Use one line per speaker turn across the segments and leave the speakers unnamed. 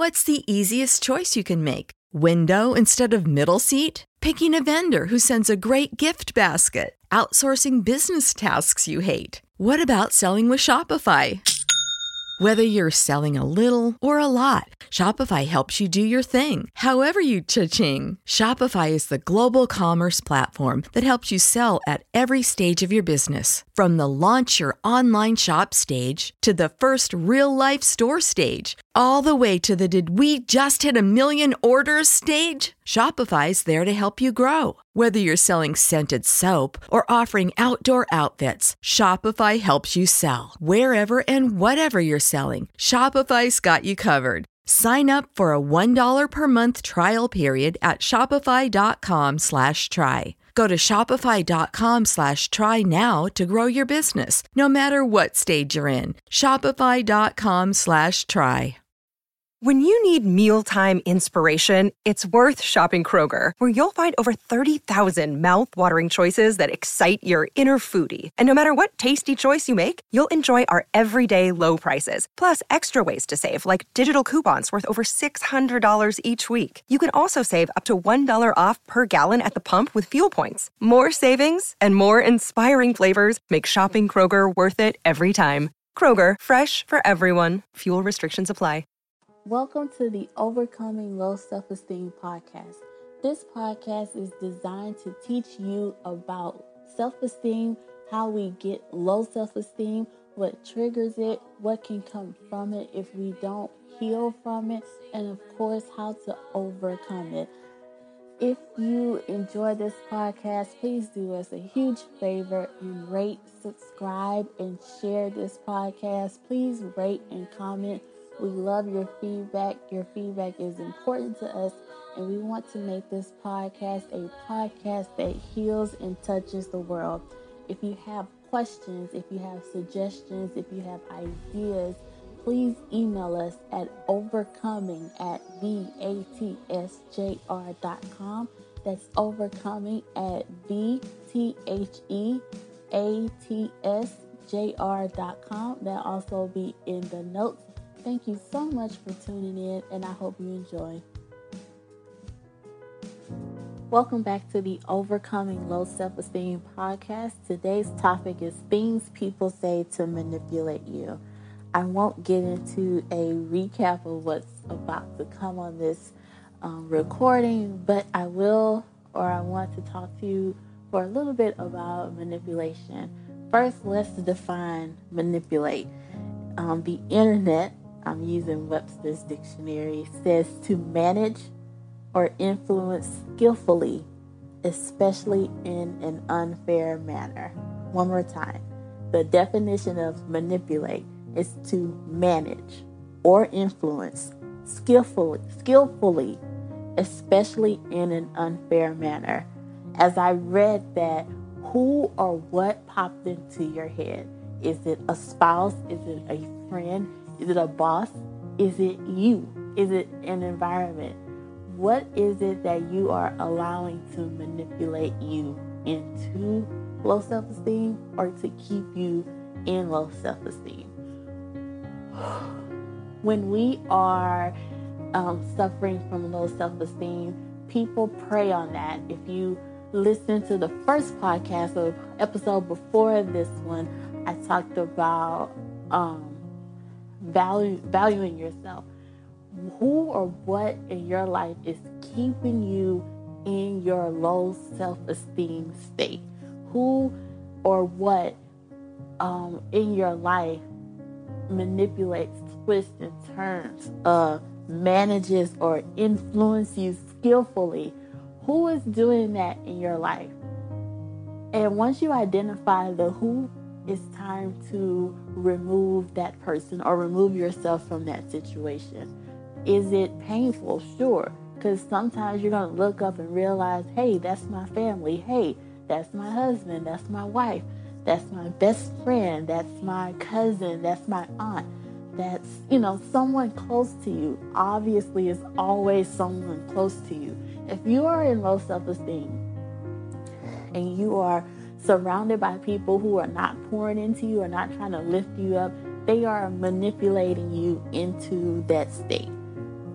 What's the easiest choice you can make? Window instead of middle seat? Picking a vendor who sends a great gift basket? Outsourcing business tasks you hate? What about selling with Shopify? Whether you're selling a little or a lot, Shopify helps you do your thing, however you cha-ching. Shopify is the global commerce platform that helps you sell at every stage of your business. From the launch your online shop stage to the first real-life store stage, all the way to the did we just hit a million orders stage. Shopify's there to help you grow. Whether you're selling scented soap or offering outdoor outfits, Shopify helps you sell. Wherever and whatever you're selling, Shopify's got you covered. Sign up for a $1 per month trial period at shopify.com/try. Go to shopify.com/try now to grow your business, no matter what stage you're in. Shopify.com/try.
When you need mealtime inspiration, it's worth shopping Kroger, where you'll find over 30,000 mouth-watering choices that excite your inner foodie. And no matter what tasty choice you make, you'll enjoy our everyday low prices, plus extra ways to save, like digital coupons worth over $600 each week. You can also save up to $1 off per gallon at the pump with fuel points. More savings and more inspiring flavors make shopping Kroger worth it every time. Kroger, fresh for everyone. Fuel restrictions apply.
Welcome to the Overcoming Low Self-Esteem podcast. This podcast is designed to teach you about self-esteem, how we get low self-esteem, what triggers it, what can come from it if we don't heal from it, and of course, how to overcome it. If you enjoy this podcast, please do us a huge favor and rate, subscribe, and share this podcast. Please rate and comment. We love your feedback. Your feedback is important to us, and we want to make this podcast a podcast that heals and touches the world. If you have questions, if you have suggestions, if you have ideas, please email us at overcoming@vatsjr.com. That's overcoming@vatsjr.com. That'll also be in the notes. Thank you so much for tuning in, and I hope you enjoy. Welcome back to the Overcoming Low Self-Esteem podcast. Today's topic is things people say to manipulate you. I won't get into a recap of what's about to come on this recording, but I want to talk to you for a little bit about manipulation. First, let's define manipulate. The internet, I'm using Webster's dictionary, says to manage or influence skillfully, especially in an unfair manner. One more time. The definition of manipulate is to manage or influence skillfully, especially in an unfair manner. As I read that, who or what popped into your head? Is it a spouse? Is it a friend? Is it a boss? Is it you? Is it an environment? What is it that you are allowing to manipulate you into low self-esteem or to keep you in low self-esteem? When we are suffering from low self-esteem, people prey on that. If you listen to the first podcast or episode before this one, I talked about valuing yourself. Who or what in your life is keeping you in your low self-esteem state? Who or what in your life manipulates, twists, and turns, manages or influences you skillfully? Who is doing that in your life? And once you identify the who, it's time to remove that person or remove yourself from that situation. Is it painful? Sure. Because sometimes you're going to look up and realize, hey, that's my family. Hey, that's my husband. That's my wife. That's my best friend. That's my cousin. That's my aunt. That's, someone close to you. Obviously, it's always someone close to you. If you are in low self-esteem and you are surrounded by people who are not pouring into you or not trying to lift you up, they are manipulating you into that state.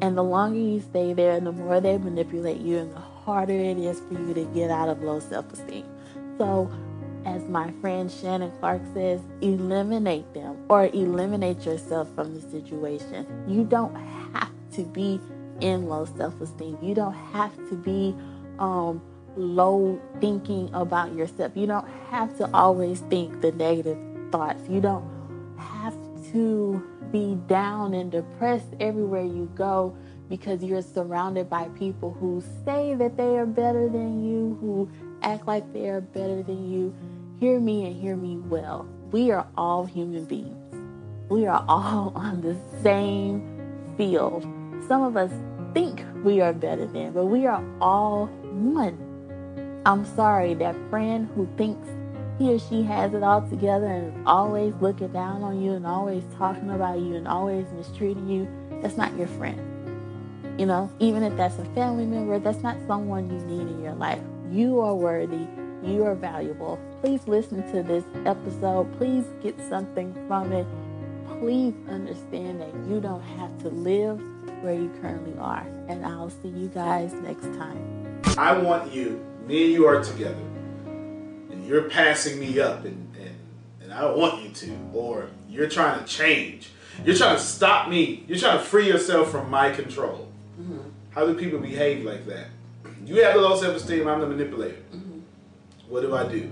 And the longer you stay there, the more they manipulate you, and the harder it is for you to get out of low self-esteem. So, as my friend Shannon Clark says, eliminate them, or eliminate yourself from the situation. You don't have to be in low self-esteem. You don't have to be low thinking about yourself. You don't have to always think the negative thoughts. You don't have to be down and depressed everywhere you go because you're surrounded by people who say that they are better than you, who act like they are better than you. Hear me and hear me well. We are all human beings. We are all on the same field. Some of us think we are better than, but we are all one. I'm sorry, that friend who thinks he or she has it all together and is always looking down on you and always talking about you and always mistreating you, that's not your friend. You know, even if that's a family member, that's not someone you need in your life. You are worthy. You are valuable. Please listen to this episode. Please get something from it. Please understand that you don't have to live where you currently are. And I'll see you guys next time.
I want you, me and you are together, and you're passing me up, and I don't want you to, or you're trying to change. You're trying to stop me. You're trying to free yourself from my control. Mm-hmm. How do people behave like that? You have the low self-esteem, I'm the manipulator. Mm-hmm. What do?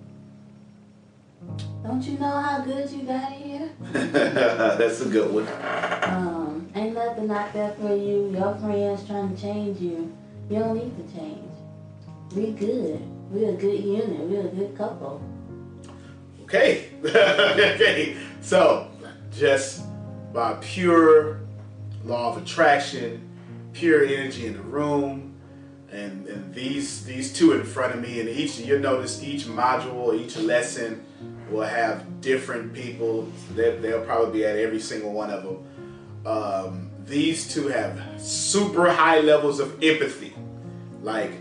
Don't you know how good you got here?
That's a good one.
Ain't nothing out there for you. Your friends trying to change you. You don't need to change. We good. We're a good unit. We're a good couple.
Okay. Okay. So, just by pure law of attraction, pure energy in the room, and these two in front of me, and you'll notice each module, each lesson will have different people. They'll probably be at every single one of them. These two have super high levels of empathy, like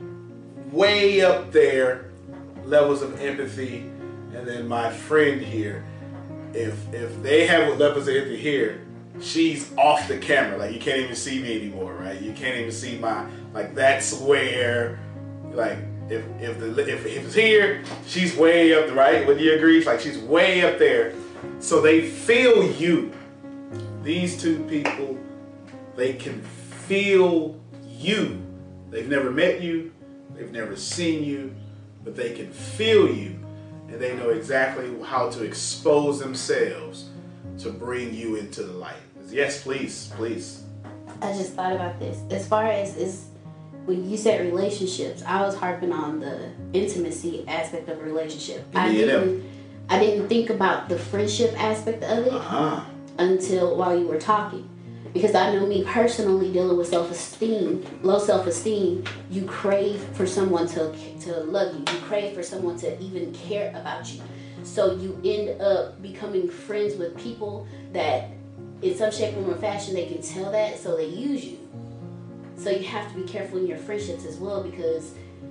way up there levels of empathy. And then my friend here, if they have levels of empathy here, she's off the camera. Like, you can't even see me anymore, right? You can't even see that's where, like, if it's here, she's way up, right? Would you agree? Like, she's way up there. So they feel you. These two people, they can feel you. They've never met you. They've never seen you, but they can feel you. And they know exactly how to expose themselves to bring you into the light. Yes, please.
I just thought about this. As far as when you said relationships, I was harping on the intimacy aspect of a relationship. I didn't think about the friendship aspect of it until while you were talking. Because I know me personally, dealing with self-esteem, low self-esteem, you crave for someone to love you. You crave for someone to even care about you. So you end up becoming friends with people that in some shape, form, or fashion, they can tell that, so they use you. So you have to be careful in your friendships as well, because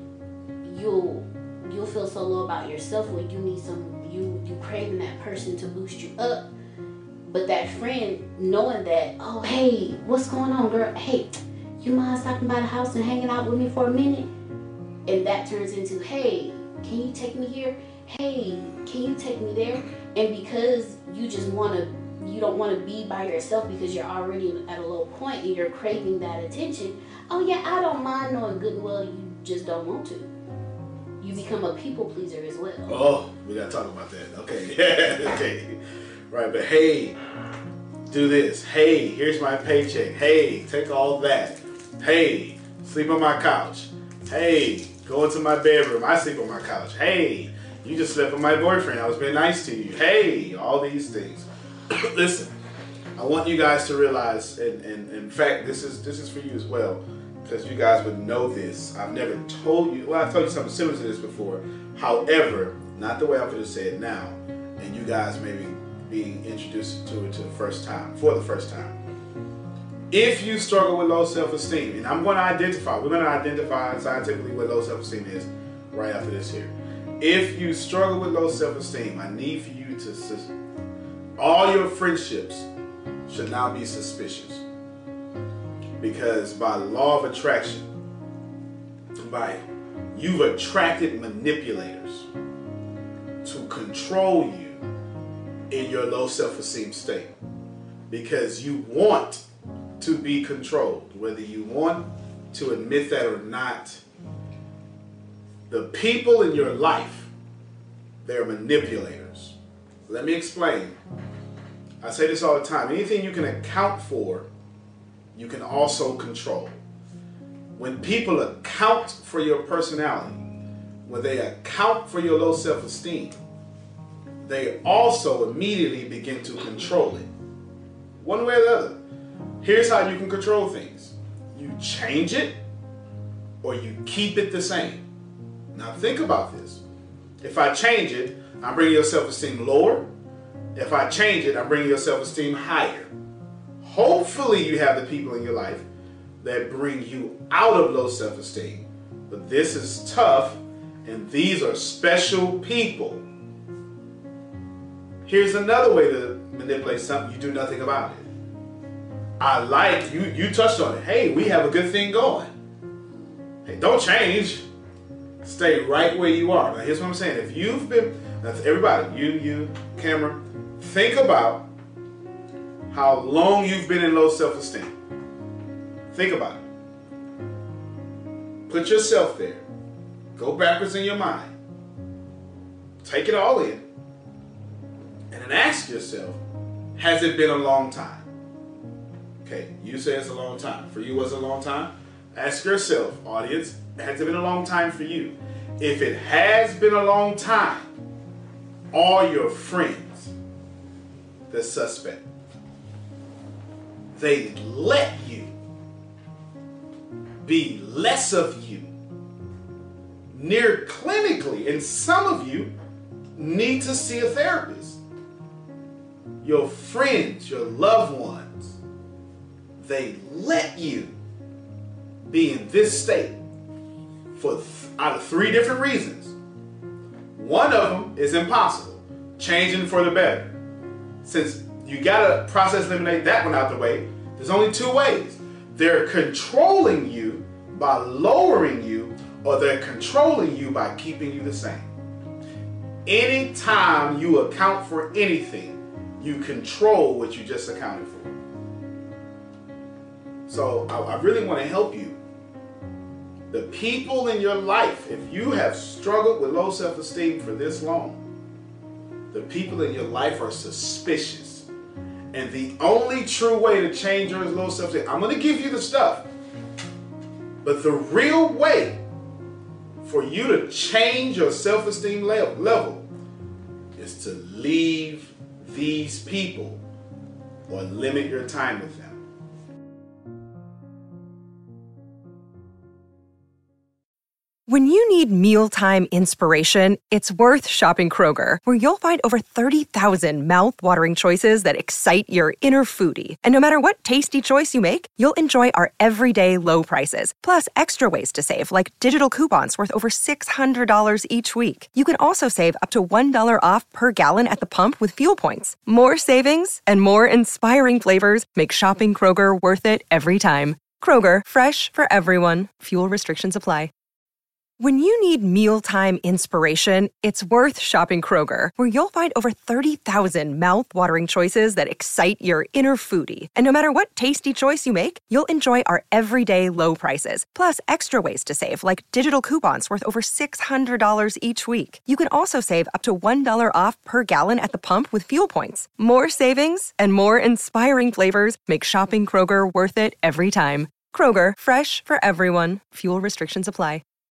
you'll feel so low about yourself when you need you craving that person to boost you up. But that friend, knowing that, oh, hey, what's going on, girl? Hey, you mind stopping by the house and hanging out with me for a minute? And that turns into, hey, can you take me here? Hey, can you take me there? And because you don't want to be by yourself because you're already at a low point and you're craving that attention, oh yeah, I don't mind knowing good and well you just don't want to. You become a people pleaser as well.
Oh, we gotta talk about that. Okay. Okay. Right, but hey, do this. Hey, here's my paycheck. Hey, take all that. Hey, sleep on my couch. Hey, go into my bedroom. I sleep on my couch. Hey, you just slept with my boyfriend. I was being nice to you. Hey, all these things. Listen, I want you guys to realize, and in fact, this is for you as well, because you guys would know this. I've never told you, well, I've told you something similar to this before. However, not the way I'm going to say it now, and you guys may be being introduced to it for the first time. If you struggle with low self-esteem, and we're going to identify scientifically what low self-esteem is right after this here. If you struggle with low self-esteem, I need for you all your friendships should now be suspicious. Because by law of attraction, you've attracted manipulators to control you in your low self-esteem state. Because you want to be controlled, whether you want to admit that or not. The people in your life, they're manipulators. Let me explain. I say this all the time. Anything you can account for, you can also control. When people account for your personality, when they account for your low self-esteem, they also immediately begin to control it. One way or the other. Here's how you can control things. You change it or you keep it the same. Now think about this. If I change it, I'm bringing your self-esteem lower. If I change it, I'm bringing your self-esteem higher. Hopefully you have the people in your life that bring you out of low self-esteem. But this is tough, and these are special people. Here's another way to manipulate something. You do nothing about it. I like, you touched on it. Hey, we have a good thing going. Hey, don't change. Stay right where you are. Now here's what I'm saying. If you've been, everybody, you, camera, think about how long you've been in low self-esteem. Think about it. Put yourself there. Go backwards in your mind. Take it all in. And then ask yourself, has it been a long time? Okay, you say it's a long time. For you, was it a long time? Ask yourself, audience, has it been a long time for you? If it has been a long time, all your friends, the suspect, they let you be less of you, near clinically, and some of you need to see a therapist. Your friends, your loved ones, they let you be in this state for out of 3 different reasons. One of them is impossible, changing for the better. Since you gotta process eliminate that one out the way, there's only 2 ways. They're controlling you by lowering you, or they're controlling you by keeping you the same. Anytime you account for anything, you control what you just accounted for. So I really want to help you. The people in your life, if you have struggled with low self-esteem for this long, the people in your life are suspicious. And the only true way to change your low self-esteem, I'm going to give you the stuff, but the real way for you to change your self-esteem level is to leave these people or limit your time with them.
When you need mealtime inspiration, it's worth shopping Kroger, where you'll find over 30,000 mouth-watering choices that excite your inner foodie. And no matter what tasty choice you make, you'll enjoy our everyday low prices, plus extra ways to save, like digital coupons worth over $600 each week. You can also save up to $1 off per gallon at the pump with fuel points. More savings and more inspiring flavors make shopping Kroger worth it every time. Kroger, fresh for everyone. Fuel restrictions apply. When you need mealtime inspiration, it's worth shopping Kroger, where you'll find over 30,000 mouth-watering choices that excite your inner foodie. And no matter what tasty choice you make, you'll enjoy our everyday low prices, plus extra ways to save, like digital coupons worth over $600 each week. You can also save up to $1 off per gallon at the pump with fuel points. More savings and more inspiring flavors make shopping Kroger worth it every time. Kroger, fresh for everyone. Fuel restrictions apply.